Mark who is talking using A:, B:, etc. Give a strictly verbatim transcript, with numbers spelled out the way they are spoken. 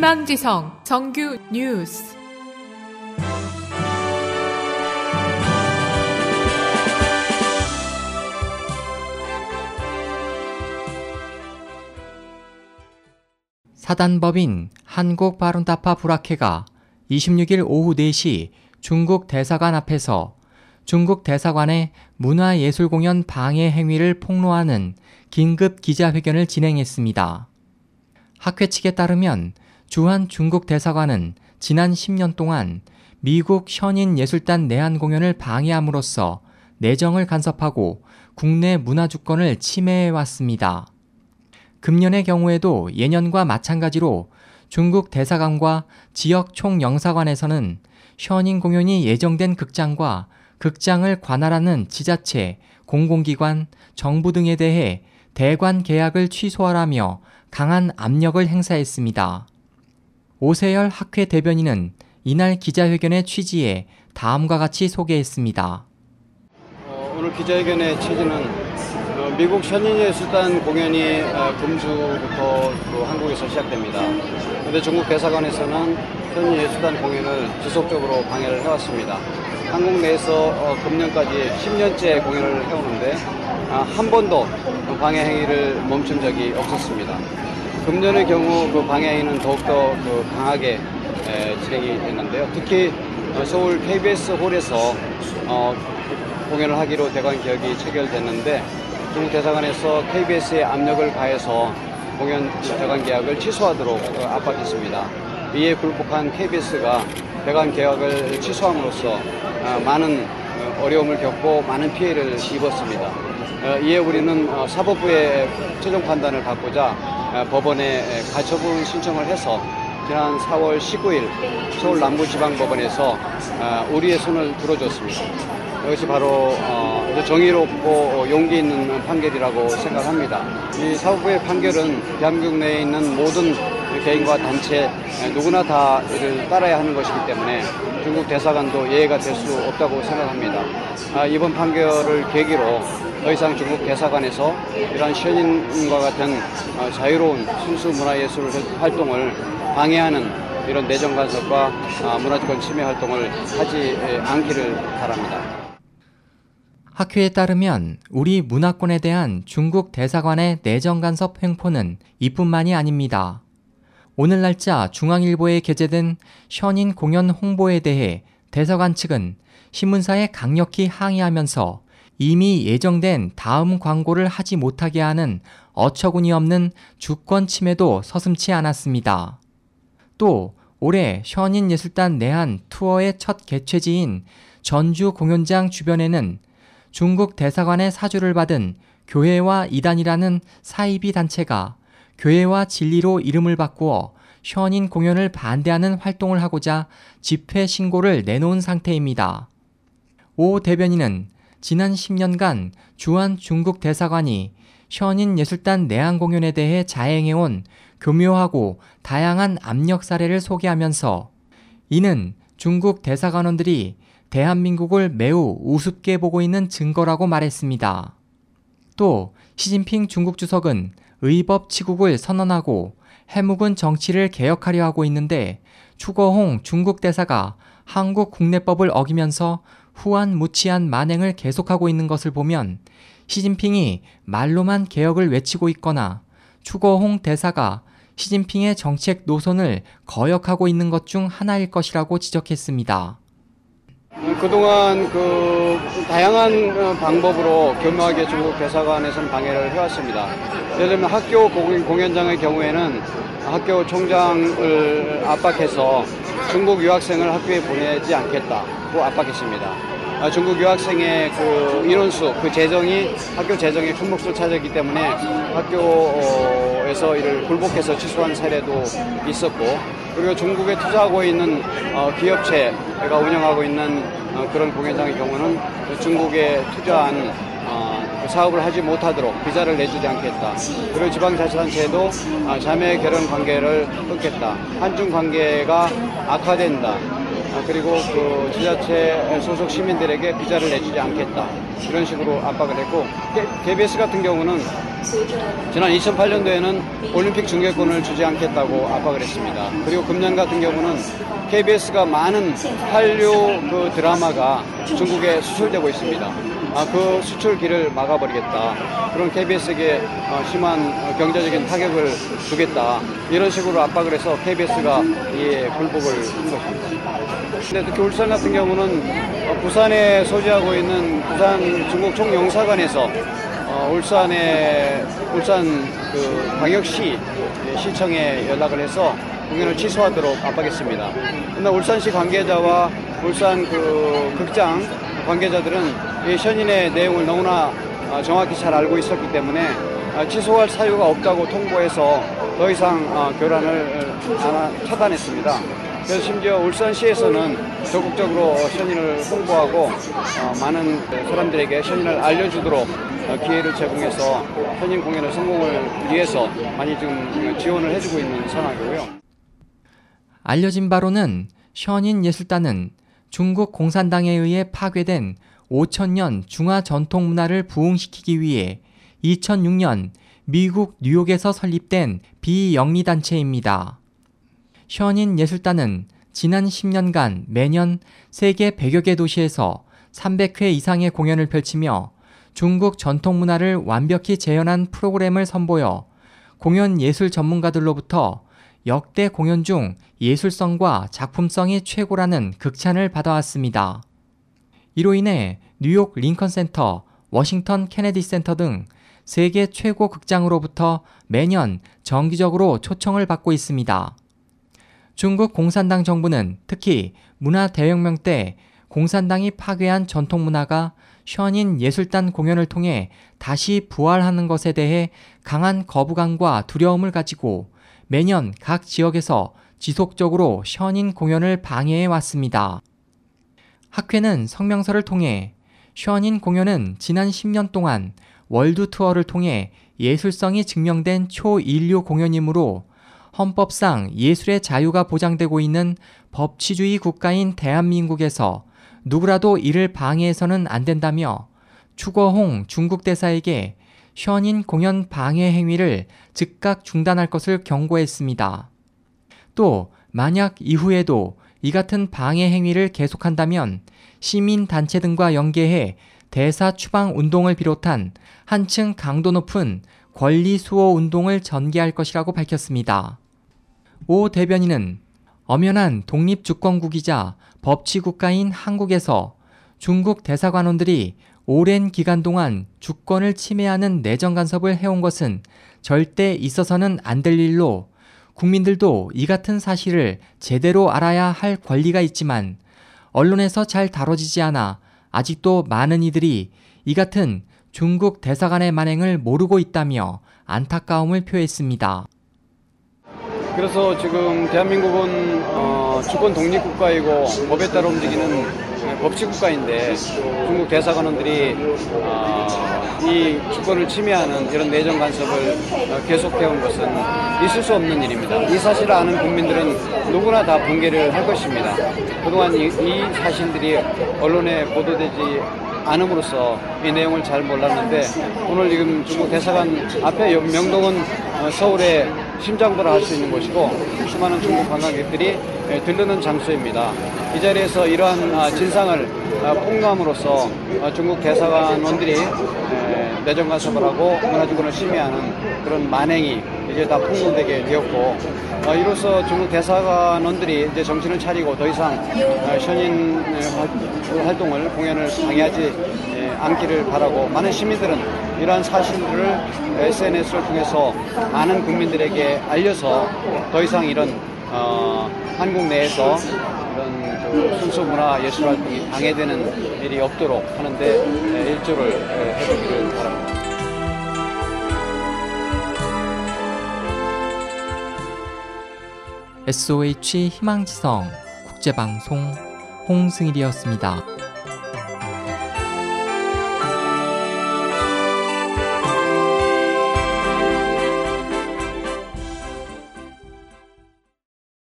A: 희망지성 정규 뉴스.
B: 사단법인 한국바룬타파 불학회가 이십육일 오후 네 시 중국 대사관 앞에서 중국 대사관의 문화예술공연 방해 행위를 폭로하는 긴급 기자회견을 진행했습니다. 학회 측에 따르면 주한 중국 대사관은 지난 십 년 동안 미국 현인예술단 내한 공연을 방해함으로써 내정을 간섭하고 국내 문화주권을 침해해왔습니다. 금년의 경우에도 예년과 마찬가지로 중국 대사관과 지역 총영사관에서는 현인 공연이 예정된 극장과 극장을 관할하는 지자체, 공공기관, 정부 등에 대해 대관 계약을 취소하라며 강한 압력을 행사했습니다. 오세열 학회 대변인은 이날 기자회견의 취지에 다음과 같이 소개했습니다.
C: 어, 오늘 기자회견의 취지는 어, 미국 현인예술단 공연이 어, 금주부터 또 한국에서 시작됩니다. 그런데 중국 대사관에서는 현인예술단 공연을 지속적으로 방해를 해왔습니다. 한국 내에서 어, 금년까지 십 년째 공연을 해오는데 아, 한 번도 방해 행위를 멈춘 적이 없었습니다. 금년의 경우 그 방해 행위는 더욱더 그 강하게 에, 진행이 됐는데요. 특히 어, 서울 케이비에스 홀에서 어, 공연을 하기로 대관 계약이 체결됐는데 중국 대사관에서 케이비에스에 압력을 가해서 공연 대관 계약을 취소하도록 어, 압박했습니다. 이에 굴복한 케이비에스가 대관 계약을 취소함으로써 어, 많은 어려움을 겪고 많은 피해를 입었습니다. 어, 이에 우리는 어, 사법부의 최종 판단을 받고자 어, 법원에 가처분 신청을 해서 지난 사월 십구일 서울 남부지방법원에서 어, 우리의 손을 들어줬습니다. 이것이 바로 어, 정의롭고 용기 있는 판결이라고 생각합니다. 이 사법부의 판결은 대한민국 내에 있는 모든 개인과 단체 누구나 다 이를 따라야 하는 것이기 때문에 중국 대사관도 예외가 될 수 없다고 생각합니다. 아, 이번 판결을 계기로 더 이상 중국 대사관에서 이러한 현인과 같은 어, 자유로운 순수 문화예술 활동을 방해하는 이런 내정 간섭과 어, 문화주권 침해 활동을 하지 않기를 바랍니다.
B: 학회에 따르면 우리 문화권에 대한 중국 대사관의 내정 간섭 횡포는 이뿐만이 아닙니다. 오늘 날짜 중앙일보에 게재된 현인 공연 홍보에 대해 대사관 측은 신문사에 강력히 항의하면서 이미 예정된 다음 광고를 하지 못하게 하는 어처구니 없는 주권 침해도 서슴지 않았습니다. 또 올해 현인예술단 내한 투어의 첫 개최지인 전주 공연장 주변에는 중국 대사관의 사주를 받은 교회와 이단이라는 사이비 단체가 교회와 진리로 이름을 바꾸어 현인 공연을 반대하는 활동을 하고자 집회 신고를 내놓은 상태입니다. 오 대변인은 지난 십 년간 주한 중국 대사관이 현인예술단 내한 공연에 대해 자행해온 교묘하고 다양한 압력 사례를 소개하면서 이는 중국 대사관원들이 대한민국을 매우 우습게 보고 있는 증거라고 말했습니다. 또 시진핑 중국 주석은 의법 치국을 선언하고 해묵은 정치를 개혁하려 하고 있는데 추거홍 중국 대사가 한국 국내법을 어기면서 후안무치한 만행을 계속하고 있는 것을 보면 시진핑이 말로만 개혁을 외치고 있거나 추거홍 대사가 시진핑의 정책 노선을 거역하고 있는 것 중 하나일 것이라고 지적했습니다.
C: 그동안 그 다양한 방법으로 교묘하게 중국 대사관에서는 방해를 해왔습니다. 예를 들면 학교 공연장의 경우에는 학교 총장을 압박해서 중국 유학생을 학교에 보내지 않겠다고 압박했습니다. 중국 유학생의 그 인원수, 그 재정이 학교 재정에 큰 몫을 차지했기 때문에 학교에서 이를 굴복해서 취소한 사례도 있었고, 그리고 중국에 투자하고 있는 기업체가 운영하고 있는 그런 공연장의 경우는 중국에 투자한 사업을 하지 못하도록 비자를 내주지 않겠다. 그리고 지방자치단체도 자매 결혼 관계를 끊겠다. 한중 관계가 악화된다. 그리고 그 지자체 소속 시민들에게 비자를 내주지 않겠다. 이런 식으로 압박을 했고, 케이비에스 같은 경우는 지난 이천팔 년도에는 올림픽 중계권을 주지 않겠다고 압박을 했습니다. 그리고 금년 같은 경우는 케이비에스가 많은 한류 그 드라마가 중국에 수출되고 있습니다. 아, 그 수출길을 막아버리겠다. 그런 케이비에스에게 어, 심한 경제적인 타격을 주겠다. 이런 식으로 압박을 해서 케이비에스가 이 불복을 한 것입니다. 근데 특히 울산 같은 경우는 어, 부산에 소지하고 있는 부산 중국 총영사관에서 어, 울산의 울산 그 광역시 시청에 연락을 해서 공연을 취소하도록 압박했습니다. 그러나 울산시 관계자와 울산 그 극장 관계자들은 이 션인의 내용을 너무나 정확히 잘 알고 있었기 때문에 취소할 사유가 없다고 통보해서 더 이상 교란을 차단했습니다. 그래서 심지어 울산시에서는 적극적으로 션인을 홍보하고 많은 사람들에게 션인을 알려주도록 기회를 제공해서 션인 공연의 성공을 위해서 많이 지금 지원을 해주고 있는 상황이고요.
B: 알려진 바로는 션인 예술단은 중국 공산당에 의해 파괴된 오천 년 중화 전통 문화를 부흥시키기 위해 이천육 년 미국 뉴욕에서 설립된 비영리단체입니다. 션인 예술단은 지난 십 년간 매년 세계 백여 개 도시에서 삼백 회 이상의 공연을 펼치며 중국 전통 문화를 완벽히 재현한 프로그램을 선보여 공연 예술 전문가들로부터 역대 공연 중 예술성과 작품성이 최고라는 극찬을 받아왔습니다. 이로 인해 뉴욕 링컨 센터, 워싱턴 케네디 센터 등 세계 최고 극장으로부터 매년 정기적으로 초청을 받고 있습니다. 중국 공산당 정부는 특히 문화 대혁명 때 공산당이 파괴한 전통 문화가 션인 예술단 공연을 통해 다시 부활하는 것에 대해 강한 거부감과 두려움을 가지고 매년 각 지역에서 지속적으로 션인 공연을 방해해 왔습니다. 학회는 성명서를 통해 션인 공연은 지난 십 년 동안 월드 투어를 통해 예술성이 증명된 초인류 공연이므로 헌법상 예술의 자유가 보장되고 있는 법치주의 국가인 대한민국에서 누구라도 이를 방해해서는 안 된다며 추거홍 중국 대사에게 션인 공연 방해 행위를 즉각 중단할 것을 경고했습니다. 또 만약 이후에도 이 같은 방해 행위를 계속한다면 시민단체 등과 연계해 대사 추방 운동을 비롯한 한층 강도 높은 권리 수호 운동을 전개할 것이라고 밝혔습니다. 오 대변인은 엄연한 독립주권국이자 법치국가인 한국에서 중국 대사관원들이 오랜 기간 동안 주권을 침해하는 내정 간섭을 해온 것은 절대 있어서는 안 될 일로 국민들도 이 같은 사실을 제대로 알아야 할 권리가 있지만 언론에서 잘 다뤄지지 않아 아직도 많은 이들이 이 같은 중국 대사관의 만행을 모르고 있다며 안타까움을 표했습니다.
C: 그래서 지금 대한민국은 어, 주권 독립국가이고 법에 따라 움직이는 법치국가인데 중국 대사관원들이 어, 이 주권을 침해하는 이런 내정 간섭을 어, 계속해온 것은 있을 수 없는 일입니다. 이 사실을 아는 국민들은 누구나 다 붕괴를 할 것입니다. 그동안 이, 이 사실들이 언론에 보도되지 않음으로써 이 내용을 잘 몰랐는데 오늘 지금 중국 대사관 앞에 명동은 서울의 심장도라 할 수 있는 곳이고 수많은 중국 관광객들이 들르는 장소입니다. 이 자리에서 이러한 진상을 폭로함으로써 중국 대사관원들이 내정 간섭을 하고 문화주권을 침해하는 그런 만행이 이제 다 폭로되게 되었고 이로써 중국 대사관원들이 이제 정신을 차리고 더 이상 션인 활동을 공연을 방해하지 않기를 바라고 많은 시민들은 이러한 사실들을 에스엔에스를 통해서 많은 국민들에게 알려서 더 이상 이런 어, 한국 내에서 이런 그 순수 문화 예술 활동이 방해되는 일이 없도록 하는데 일조를 해주기를 바랍니다.
B: 에스오에이치 희망지성 국제방송 홍승일이었습니다.